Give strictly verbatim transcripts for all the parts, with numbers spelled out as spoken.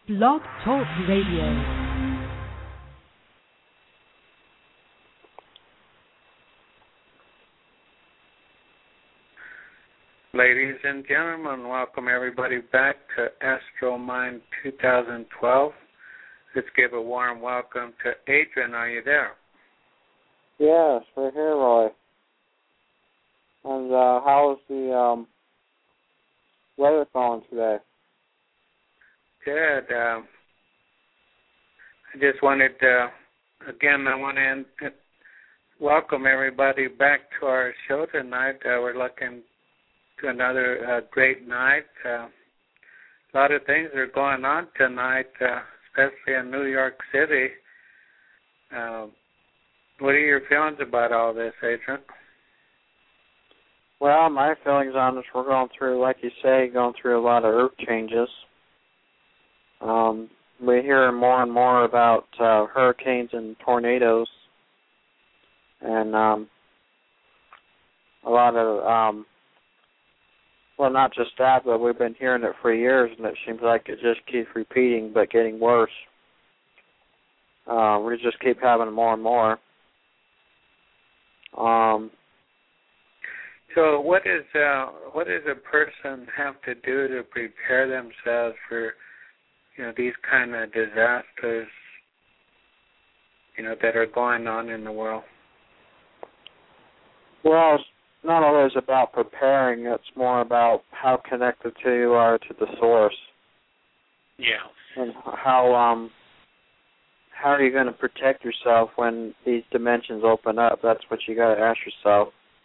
Blog Talk Radio. Ladies and gentlemen, welcome everybody back to Astro Mind two thousand twelve. Let's give a warm welcome to Adrian. Are you there? Yes, we're here, Roy. And uh, how's the um, weather going today? Good. Uh, I just wanted to, again, I want to welcome everybody back to our show tonight. Uh, we're looking to another uh, great night. Uh, a lot of things are going on tonight, uh, especially in New York City. Uh, what are your feelings about all this, Adrian? Well, my feelings on this, we're going through, like you say, going through a lot of earth changes. Um, we hear more and more about uh, hurricanes and tornadoes, and um, a lot of um, Well, not just that, but we've been hearing it for years, and it seems like it just keeps repeating, but getting worse. Uh, we just keep having more and more. Um, so, what is uh, what does a person have to do to prepare themselves for, you know, these kind of disasters, you know, that are going on in the world? Well, it's not always about preparing. It's more about how connected to you are to the source. Yeah. And how um how are you going to protect yourself when these dimensions open up? That's what you got to ask yourself.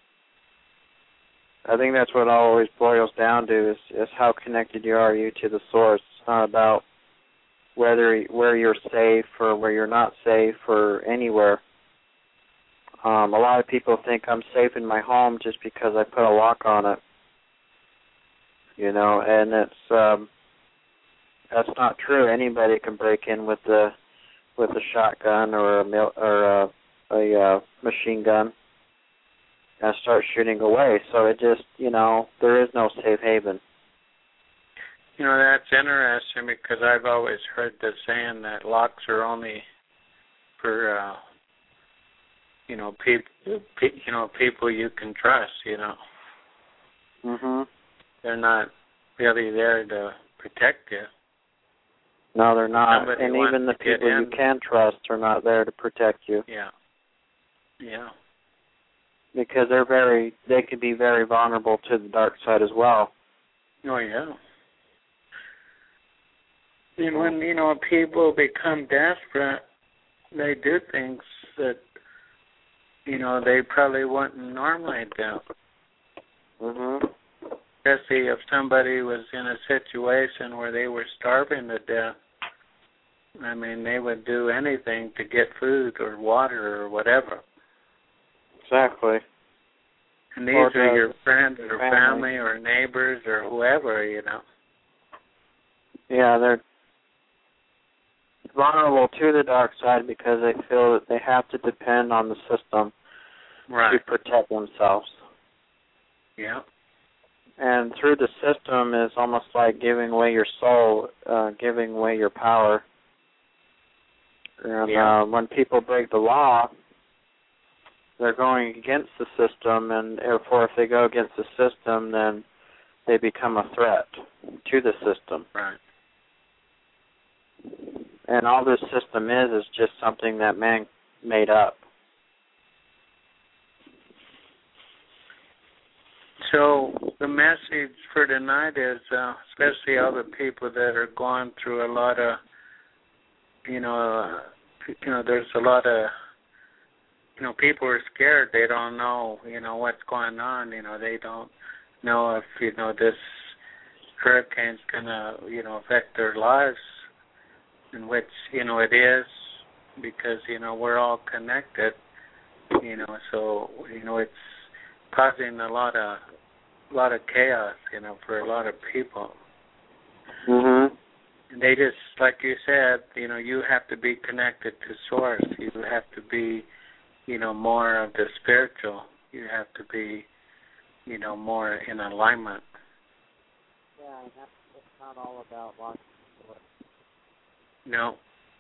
I think that's what it always boils down to is, is how connected you are you to the source. It's not about whether where you're safe or where you're not safe or anywhere. Um, a lot of people think I'm safe in my home just because I put a lock on it, you know, and it's um, that's not true. Anybody can break in with the with a shotgun or a mil- or a, a uh, machine gun and start shooting away. So it just, you know, there is no safe haven. You know, that's interesting because I've always heard the saying that locks are only for uh, you know, people, pe- you know, people you can trust, you know. Mhm. They're not really there to protect you. No, they're not. Somebody and wants even the to get people you in. can trust are not there to protect you. Yeah. Yeah. Because they're very, they can be very vulnerable to the dark side as well. Oh, yeah. And when, you know, people become desperate, they do things that, you know, they probably wouldn't normally do. Mhm. Especially if somebody was in a situation where they were starving to death. I mean, they would do anything to get food or water or whatever. Exactly. And these or are your friends or family. family or neighbors or whoever, you know. Yeah, they're vulnerable to the dark side because they feel that they have to depend on the system right. to protect themselves. Yeah. And through the system is almost like giving away your soul, uh, giving away your power. And yeah. uh, when people break the law, they're going against the system, and therefore if they go against the system, then they become a threat to the system. Right. And all this system is is just something that man made up. So the message for tonight is, uh, especially all the people that are going through a lot of, you know, uh, you know, there's a lot of, you know, people are scared. They don't know, you know, what's going on. You know, they don't know if, you know, this hurricane's going to, you know, affect their lives, in which, you know, it is, because, you know, we're all connected, you know, so, you know, it's causing a lot of, a lot of chaos, you know, for a lot of people. Mhm. And they just, like you said, you know, you have to be connected to source. You have to be, you know, more of the spiritual. You have to be, you know, more in alignment. Yeah, that's, it's not all about lots of No.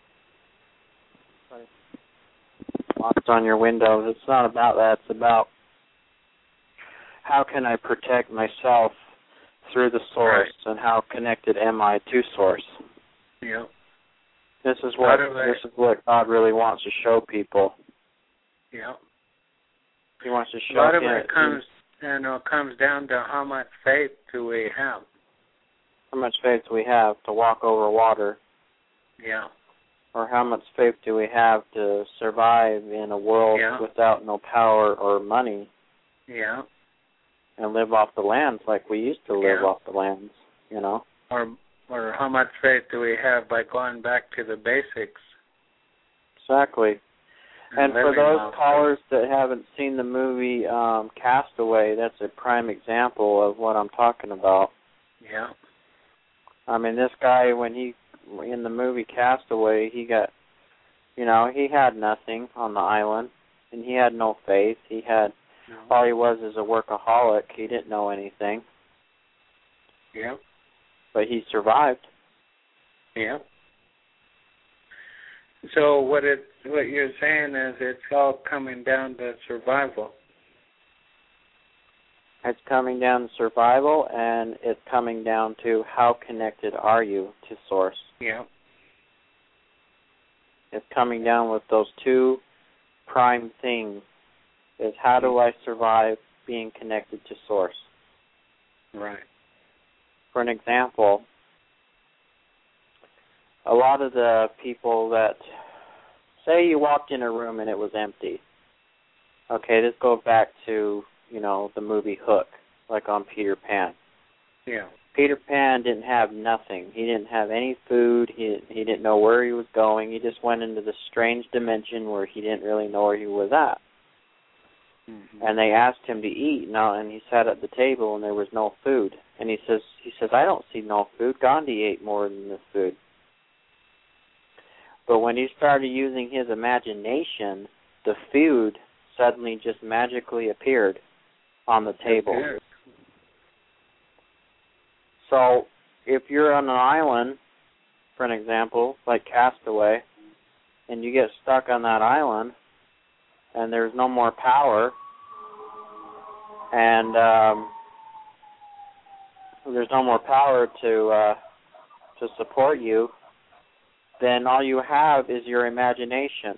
Lots on your windows. It's not about that. It's about how can I protect myself through the source, right, and how connected am I to source? Yeah. This is what this is what God really wants to show people. Yeah. He wants to show. A lot of it comes, you know, comes down to how much faith do we have. How much faith do we have to walk over water? Yeah. Or how much faith do we have to survive in a world, yeah, without no power or money? Yeah. And live off the lands like we used to live, yeah, off the lands, you know? Or or how much faith do we have by going back to the basics? Exactly. And, and for those callers that haven't seen the movie um, Castaway, that's a prime example of what I'm talking about. Yeah. I mean, this guy, when he, in the movie Castaway, he got, you know, he had nothing on the island, and he had no faith. He had, no. all he was is a workaholic. He didn't know anything. Yeah. But he survived. Yeah. So what it what you're saying is it's all coming down to survival. It's coming down to survival, and it's coming down to how connected are you to Source. Yeah. It's coming down with those two prime things, is how do I survive being connected to Source? Right. For an example, a lot of the people that, say you walked in a room and it was empty. Okay, this goes back to, you know, the movie Hook, like on Peter Pan. Yeah. Peter Pan didn't have nothing. He didn't have any food. He he didn't know where he was going. He just went into this strange dimension where he didn't really know where he was at. Mm-hmm. And they asked him to eat, now, and he sat at the table and there was no food. And he says, he says, I don't see no food. Gandhi ate more than this food. But when he started using his imagination, the food suddenly just magically appeared on the table. Appeared. So if you're on an island, for an example, like Castaway, and you get stuck on that island, and there's no more power, and um, there's no more power to uh, to support you, then all you have is your imagination.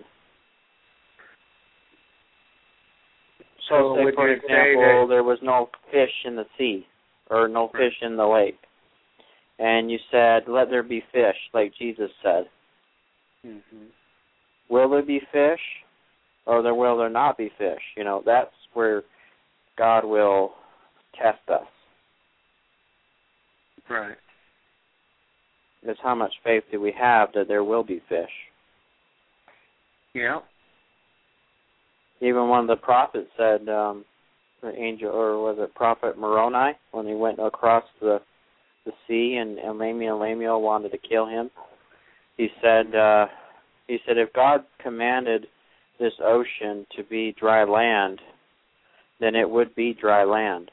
So, So say, for example, there was no fish in the sea, or no fish in the lake, and you said, let there be fish, like Jesus said. Mm-hmm. Will there be fish, or there will there not be fish? You know, that's where God will test us. Right. Is how much faith do we have that there will be fish? Yeah. Even one of the prophets said, um, the angel, or was it Prophet Moroni, when he went across the the sea and Lamia and Lamia wanted to kill him, he said, uh, he said, if God commanded this ocean to be dry land, then it would be dry land.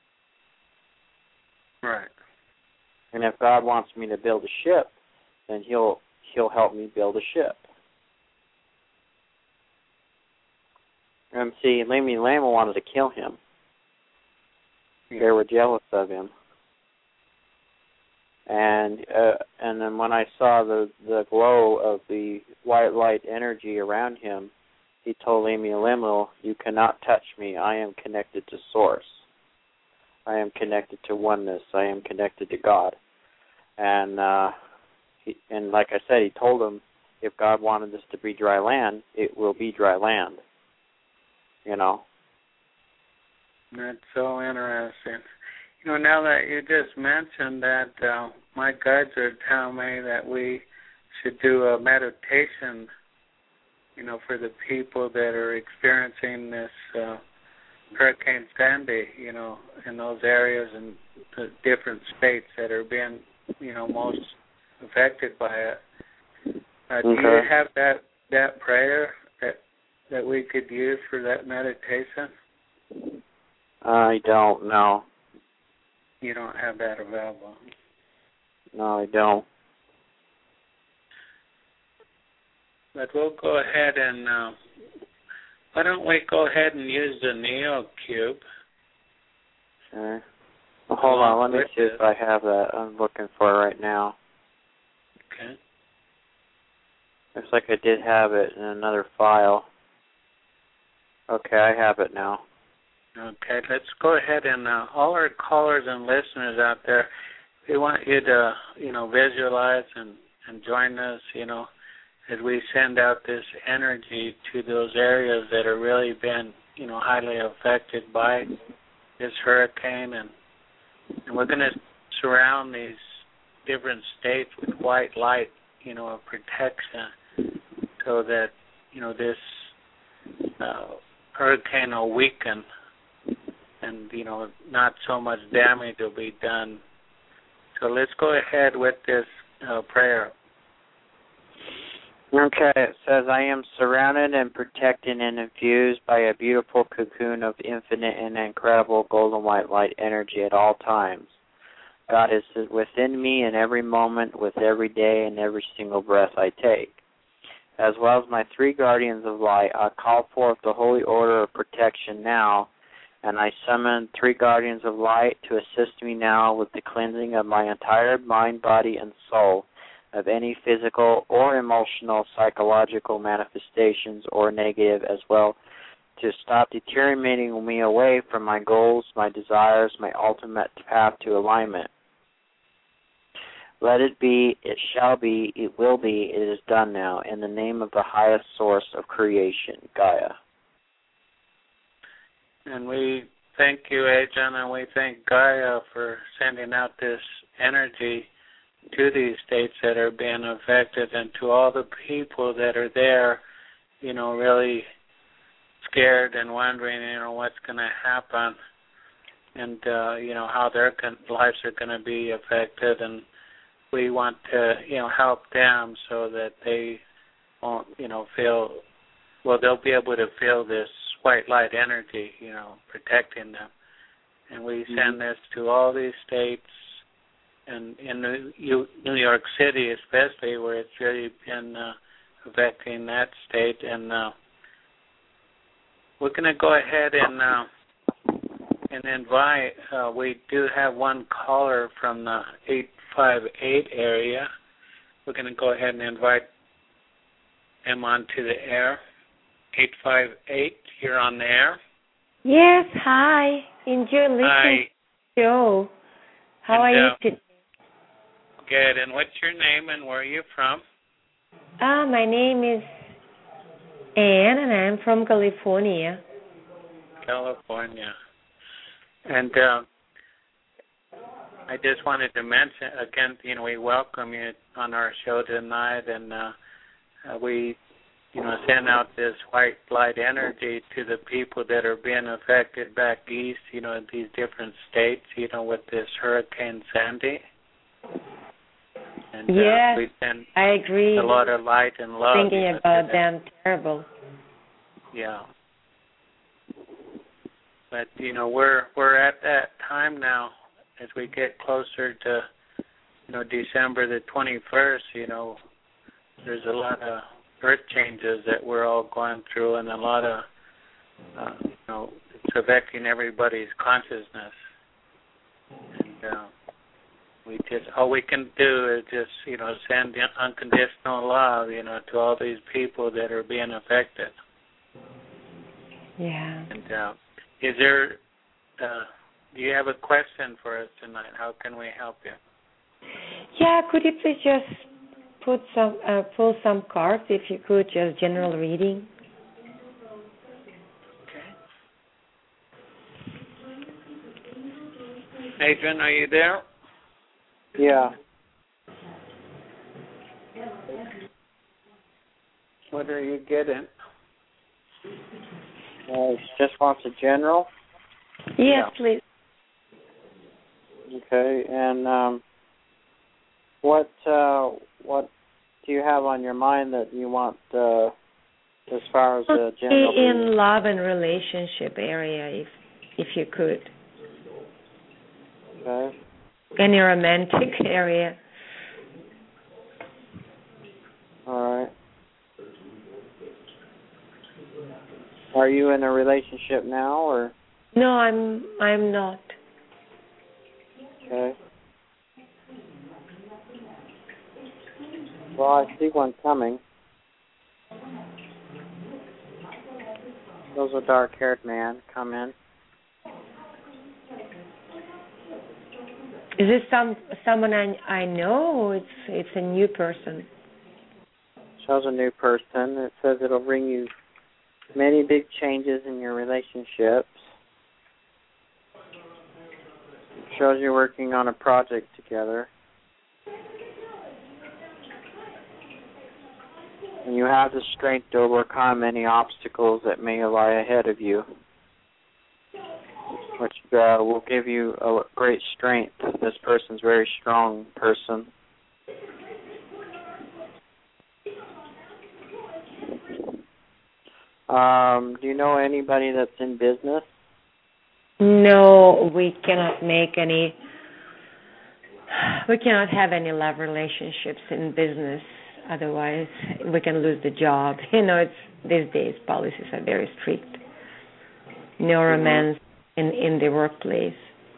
Right. And if God wants me to build a ship, then he'll he'll help me build a ship. And see, Lamia and Lamia wanted to kill him. Yeah. They were jealous of him. And uh, and then when I saw the, the glow of the white light energy around him, he told Lamia and Lamia, you cannot touch me. I am connected to Source. I am connected to oneness. I am connected to God. And uh, he, and like I said, he told him, if God wanted this to be dry land, it will be dry land. You know? That's so interesting. You know, now that you just mentioned that, uh, my guides are telling me that we should do a meditation, you know, for the people that are experiencing this uh, Hurricane Sandy, you know, in those areas and the different states that are being, you know, most affected by it. Uh, okay. Do you have that, that prayer that that we could use for that meditation? I don't know. You don't have that available? No, I don't. but we'll go ahead and, uh, why don't we go ahead and use the Neo Cube? Okay. Well, hold on, let me see if I have that. I'm looking for it right now. Okay. Looks like I did have it in another file. Okay, I have it now. Okay, let's go ahead and uh, all our callers and listeners out there, we want you to, you know, visualize and, and join us, you know, as we send out this energy to those areas that are really been, you know, highly affected by this hurricane. And, and we're going to surround these different states with white light, you know, of protection so that, you know, this uh, hurricane will weaken and, you know, not so much damage will be done. So let's go ahead with this uh, prayer. Okay, it says, I am surrounded and protected and infused by a beautiful cocoon of infinite and incredible golden white light energy at all times. God is within me in every moment, with every day and every single breath I take. As well as my three guardians of light, I call forth the holy order of protection now, and I summon three guardians of light to assist me now with the cleansing of my entire mind, body, and soul of any physical or emotional, psychological manifestations or negative, as well to stop deteriorating me away from my goals, my desires, my ultimate path to alignment. Let it be, it shall be, it will be, it is done now, in the name of the highest source of creation, Gaia. And we thank you, Agent, and we thank Gaia for sending out this energy to these states that are being affected, and to all the people that are there, you know, really scared and wondering, you know, what's going to happen, and, uh, you know, how their con- lives are going to be affected. And we want to, you know, help them so that they won't, you know, feel, well, they'll be able to feel this white light energy, you know, protecting them. And we send this to all these states, and in New New York City especially, where it's really been uh, affecting that state. And uh, we're going to go ahead and uh, and invite, uh, we do have one caller from the eight five eight area. We're going to go ahead and invite him onto the air. eight five eight, you're on the air. Yes, hi. Enjoy listening Hi. to the show. How And, are you uh, today? Good. And what's your name and where are you from? Ah, my name is Anne, and I'm from California. California. And uh, I just wanted to mention, again, you know, we welcome you on our show tonight, and uh, uh, we, you know, send out this white light energy to the people that are being affected back east, you know, in these different states, you know, with this Hurricane Sandy. And yes, uh, we send I agree. a lot of light and love. Thinking you know, about them, terrible. Yeah. But, you know, we're we're at that time now as we get closer to, you know, December the twenty-first, you know, there's a lot of earth changes that we're all going through, and a lot of, uh, you know, it's affecting everybody's consciousness. And uh, we just, all we can do is just, you know, send unconditional love, you know, to all these people that are being affected. Yeah. And uh, is there, uh, do you have a question for us tonight? How can we help you? Yeah, could you please just put some, uh, pull some cards, if you could, just general reading? Okay. Adrian, are you there? Yeah. What are you getting? Uh, just wants a general? Yes, Yeah. please. Okay, and um, what uh, what do you have on your mind that you want uh, as far as the general? In love and relationship area, if if you could. Okay. Any romantic area. All right. Are you in a relationship now, or? No, I'm I'm not. Okay. Well, I see one coming. Those a dark-haired man come in. Is this some someone I I know? Or it's it's a new person. Shows a new person. It says it'll bring you many big changes in your relationships. It shows you're working on a project together. And you have the strength to overcome any obstacles that may lie ahead of you, which uh, will give you a great strength. This person's a very strong person. Um, do you know anybody that's in business? No, we cannot make any. We cannot have any love relationships in business. Otherwise, we can lose the job. You know, it's these days policies are very strict. No romance mm-hmm. in in the workplace.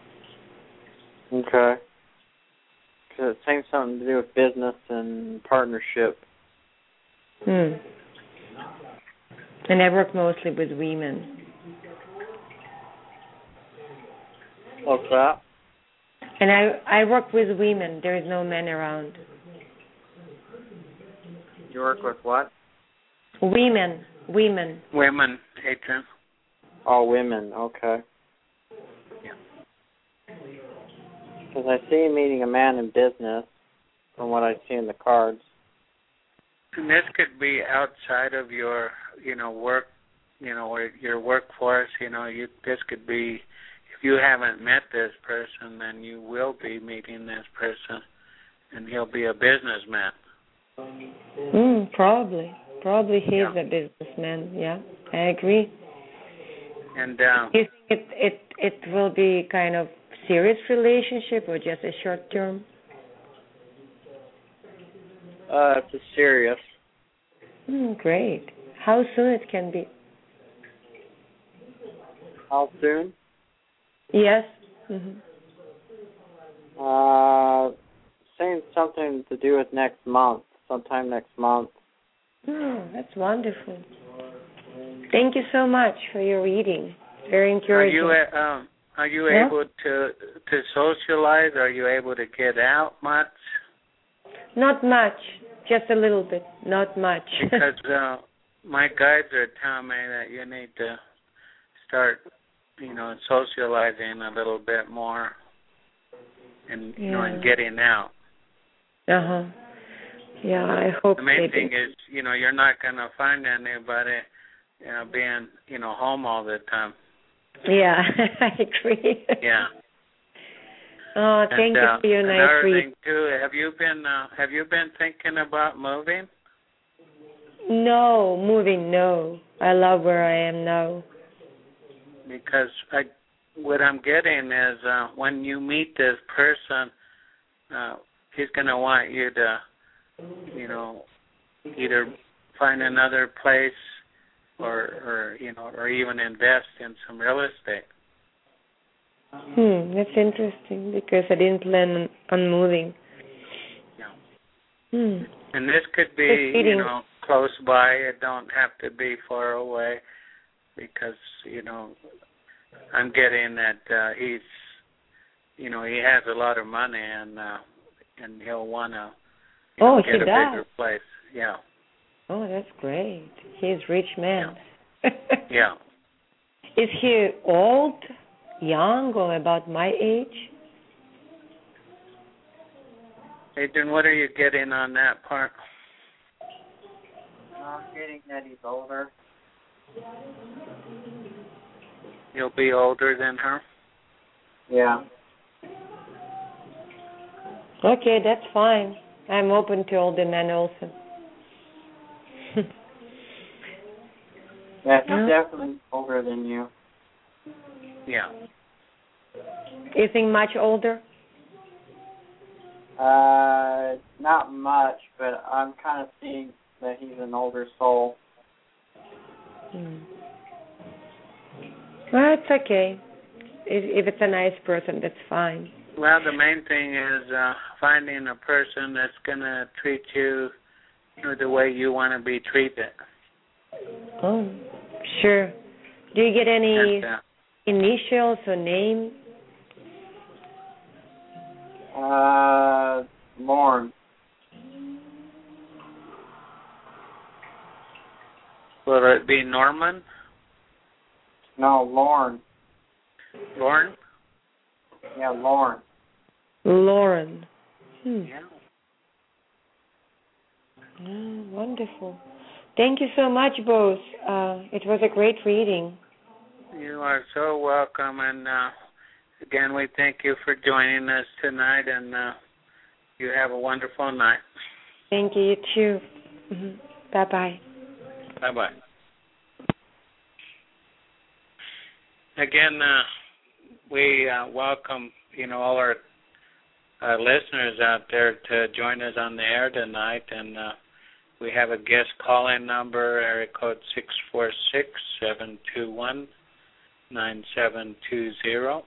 Okay. Because it seems something to do with business and partnership. Hmm. And I work mostly with women. What's that? And I I work with women. There is no men around. You work with what? Women. Women. Women, Adrian. All women, okay. Yeah. Because I see you meeting a man in business, from what I see in the cards. And this could be outside of your, you know, work, you know, or your workforce. You know, you this could be, if you haven't met this person, then you will be meeting this person, and he'll be a businessman. Mm, probably. Probably he's yeah. a businessman. Yeah, I agree. And uh, you think it it it will be kind of serious relationship or just a short term? Uh, it's a serious. Mm, great. How soon it can be? How soon? Yes. Mm-hmm. Uh, saying something to do with next month, sometime next month. Oh, that's wonderful. Thank you so much for your reading. Very encouraging. Are you uh, um, are you yeah? able to to socialize? Are you able to get out much? Not much, just a little bit. Not much. Because uh, my guides are telling me that you need to start, you know, socializing a little bit more, and you yeah. know, and getting out. Uh huh. Yeah, I hope. The main they thing do. is, you know, you're not going to find anybody, you know, being, you know, home all the time. Yeah, I agree. Yeah. Oh, thank and, you uh, for your nice another read. thing too, have you been uh, have you been thinking about moving? No, moving. No, I love where I am now. Because I, what I'm getting is uh, when you meet this person, uh, he's going to want you to, you know, either find another place or, or you know, or even invest in some real estate. Hmm, that's interesting because I didn't plan on moving. Yeah. Hmm. And this could be, you know, close by. It don't have to be far away because, you know, I'm getting that uh, he's, you know, he has a lot of money and uh, and he'll want to you know, oh, get he a does. bigger place. Yeah. Oh, that's great. He's a rich man. Yeah. yeah. Is he old, young, or about my age? Adrian, what are you getting on that part? I'm getting that he's older. You'll be older than her? Yeah. Okay, that's fine. I'm open to older men also. Yeah, he's yeah. definitely older than you. Yeah. You think much older? Uh, not much, but I'm kind of seeing that he's an older soul. Hmm. Well, it's okay. If, if it's a nice person, that's fine. Well, the main thing is uh, finding a person that's going to treat you, you know, the way you want to be treated. Oh, sure. Do you get any And, uh, initials or name? Uh, Lauren. will it be Norman? No, Lauren. Lauren? Yeah, Lauren. Lauren. Hmm. Yeah. Oh, wonderful. Thank you so much, both. Uh, it was a great reading. You are so welcome, and uh, again, we thank you for joining us tonight, and uh, you have a wonderful night. Thank you, you too. Mm-hmm. Bye-bye. Bye-bye. Again, uh, we uh, welcome, you know, all our uh, listeners out there to join us on the air tonight, and uh, we have a guest call-in number, area code six four six, seven two one, nine seven two zero.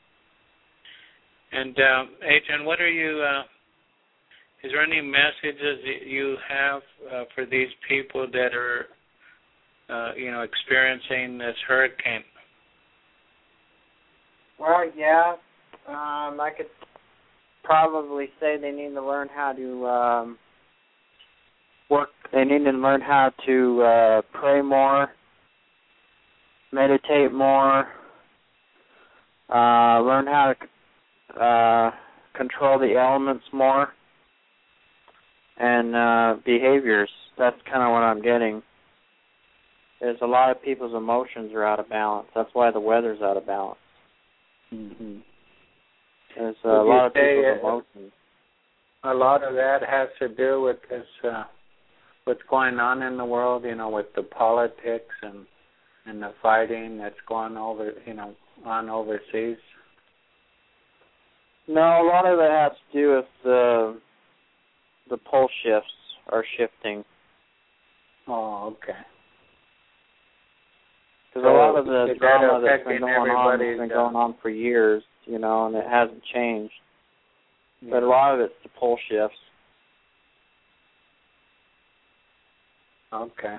And, uh, Adrian, what are you, uh, is there any messages that you have uh, for these people that are, uh, you know, experiencing this hurricane? Well, yeah. Um, I could probably say they need to learn how to um, work. They need to learn how to uh, pray more, meditate more, uh, learn how to uh, control the elements more, and uh, behaviors. That's kind of what I'm getting. There's a lot of people's emotions are out of balance. That's why the weather's out of balance. Mm-hmm. There's a lot of people's emotions. A lot of that has to do with this, uh, what's going on in the world, you know, with the politics and and the fighting that's going over, you know, on overseas. No, a lot of it has to do with the the pole shifts are shifting. Oh, okay. Because a lot of the Is that drama that's been affecting going on has everybody's, been uh, going on for years, you know, and it hasn't changed. Yeah. But a lot of it's the pole shifts. Okay.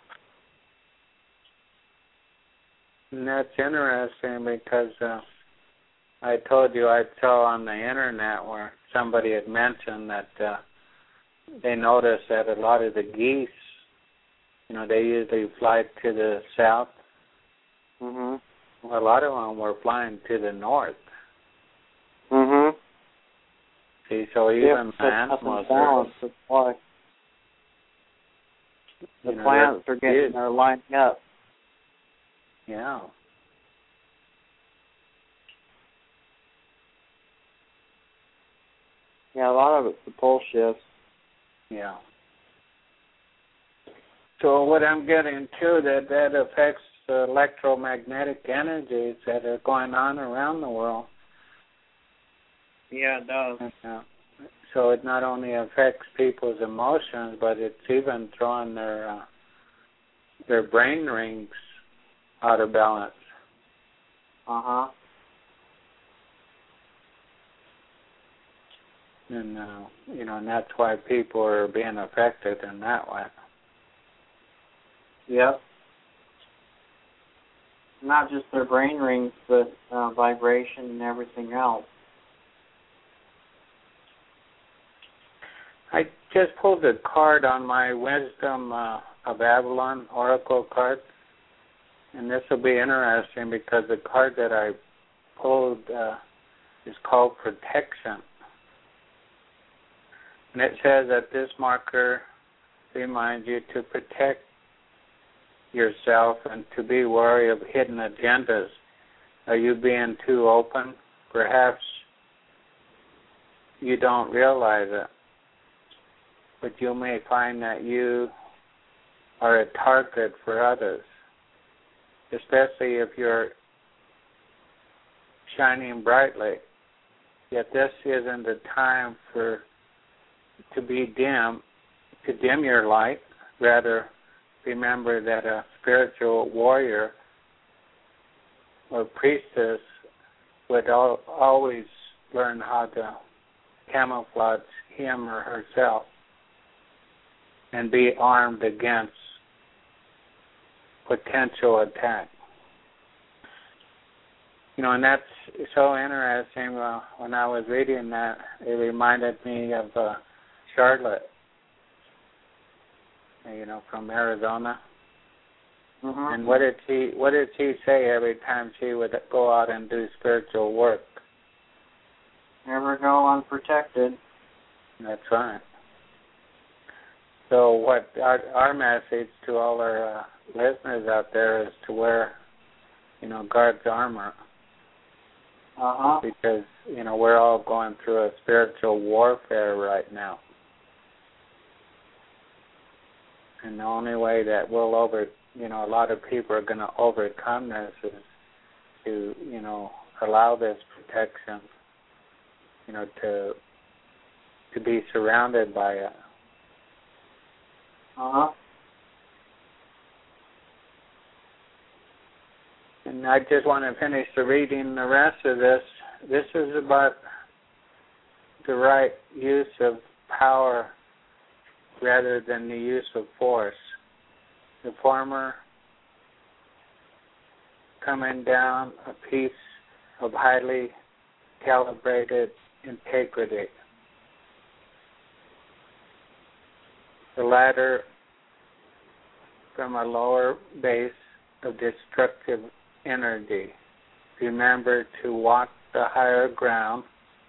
And that's interesting because uh, I told you I saw on the internet where somebody had mentioned that uh, they noticed that a lot of the geese, you know, they usually fly to the south. Mhm. Well, a lot of them were flying to the north. Mhm. See, so even the animals are, That's why the you know, plants they're are getting good. they're lining up. Yeah. Yeah, a lot of it's the pole shifts. Yeah. So what I'm getting to, that that affects the electromagnetic energies that are going on around the world. Yeah, it does. And, uh, so it not only affects people's emotions, but it's even throwing their uh, their brain rings out of balance. Uh huh. And uh, you know, and that's why people are being affected in that way. Yep. Not just their brain rings, but uh, vibration and everything else. I just pulled a card on my Wisdom uh, of Avalon Oracle card, and this will be interesting because the card that I pulled uh, is called Protection. And it says that this marker reminds you to protect yourself and to be wary of hidden agendas. Are you being too open? Perhaps you don't realize it, but you may find that you are a target for others, especially if you're shining brightly. Yet this isn't the time for to be dim, to dim your light. Rather, remember that a spiritual warrior or priestess would al- always learn how to camouflage him or herself and be armed against potential attack. You know, and that's so interesting. Uh, when I was reading that, it reminded me of uh, Charlotte, you know, from Arizona. Mm-hmm. And what did she what did she say every time she would go out and do spiritual work? Never go unprotected. That's right. So what our our message to all our uh, listeners out there is to wear, you know, God's armor. Uh-huh. Because, you know, we're all going through a spiritual warfare right now. And the only way that we'll over, you know, a lot of people are going to overcome this is to, you know, allow this protection, you know, to to be surrounded by it. Uh-huh. And I just want to finish the reading the rest of this. This is about the right use of power rather than the use of force. The former coming down a piece of highly calibrated integrity. The latter from a lower base of destructive energy. Remember to walk the higher ground,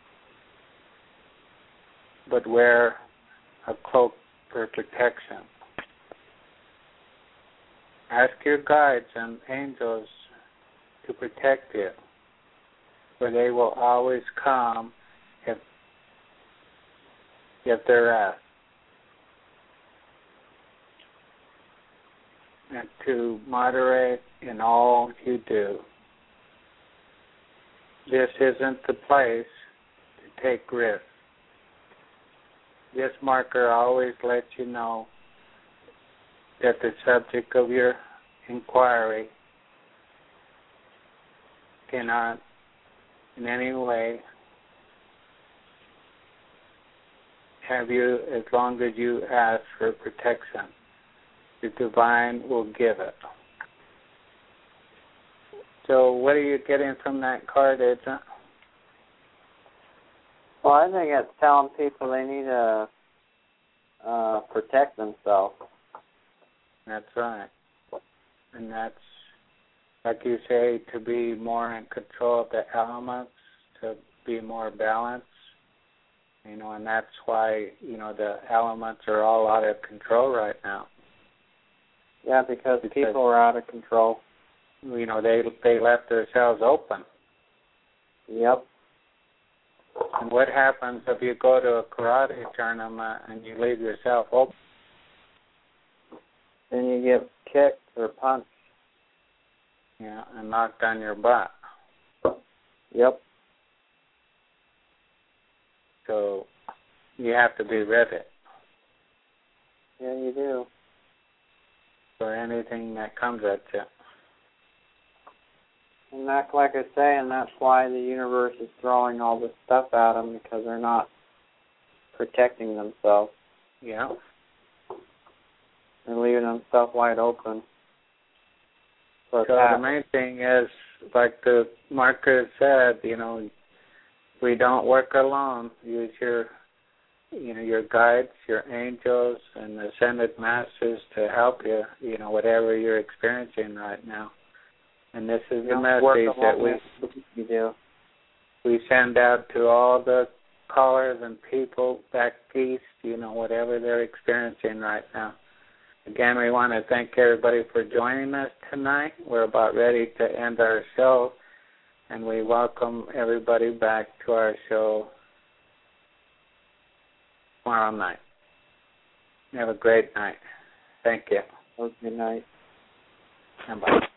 but wear a cloak for protection. Ask your guides and angels to protect you, for they will always come if, if they're asked. And to moderate in all you do. This isn't the place to take risks. This marker always lets you know that the subject of your inquiry cannot in any way have you as long as you ask for protection. The divine will give it. So what are you getting from that card, Agent? Well, I think it's telling people they need to uh, protect themselves. That's right. And that's, like you say, to be more in control of the elements, to be more balanced. You know, and that's why, you know, the elements are all out of control right now. Yeah, because, because people are out of control. You know, they they left themselves open. Yep. And what happens if you go to a karate tournament and you leave yourself open? Then you get kicked or punched. Yeah, and knocked on your butt. Yep. So you have to be ready. Yeah, you do. For anything that comes at you. And that's like I say, and that's why the universe is throwing all this stuff at them, because they're not protecting themselves. Yeah. They're leaving themselves wide open. So the main thing is, like the marker said, you know, we don't work alone. Use your you know, your guides, your angels, and the ascended masters to help you, you know, whatever you're experiencing right now. And this is the message that we you do. we send out to all the callers and people back east, you know, whatever they're experiencing right now. Again, we want to thank everybody for joining us tonight. We're about ready to end our show, and we welcome everybody back to our show tomorrow night. Have a great night. Thank you. Have a good night. And bye.